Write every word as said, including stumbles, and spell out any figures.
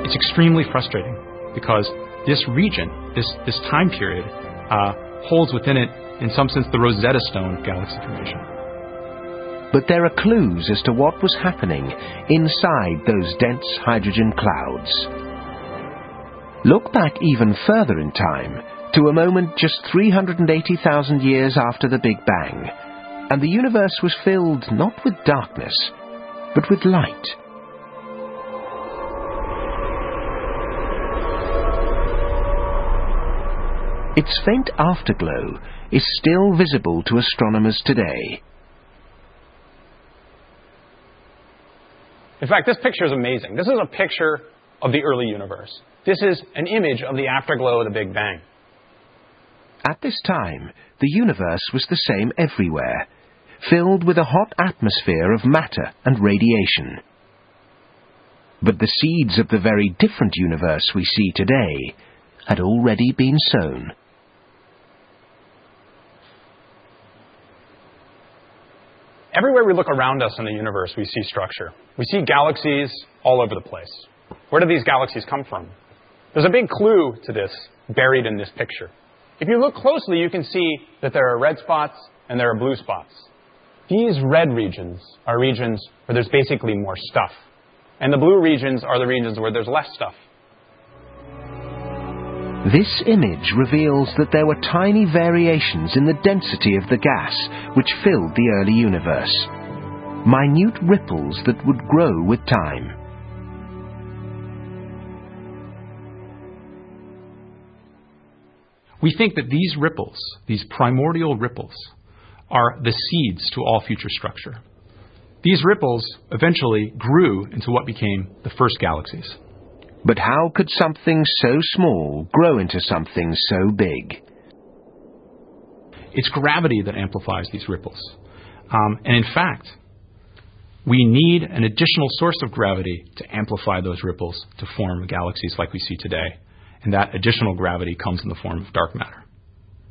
it's extremely frustrating because this region, this, this time period, uh, holds within it, in some sense, the Rosetta Stone of galaxy formation. But there are clues as to what was happening inside those dense hydrogen clouds. Look back even further in time, to a moment just three hundred eighty thousand years after the Big Bang, and the universe was filled not with darkness, but with light. Its faint afterglow is still visible to astronomers today. In fact, this picture is amazing. This is a picture of the early universe. This is an image of the afterglow of the Big Bang. At this time, the universe was the same everywhere, filled with a hot atmosphere of matter and radiation. But the seeds of the very different universe we see today had already been sown. Everywhere we look around us in the universe, we see structure. We see galaxies all over the place. Where do these galaxies come from? There's a big clue to this buried in this picture. If you look closely, you can see that there are red spots and there are blue spots. These red regions are regions where there's basically more stuff. And the blue regions are the regions where there's less stuff. This image reveals that there were tiny variations in the density of the gas which filled the early universe. Minute ripples that would grow with time. We think that these ripples, these primordial ripples, are the seeds to all future structure. These ripples eventually grew into what became the first galaxies. But how could something so small grow into something so big? It's gravity that amplifies these ripples. Um, and in fact, we need an additional source of gravity to amplify those ripples to form galaxies like we see today. And that additional gravity comes in the form of dark matter.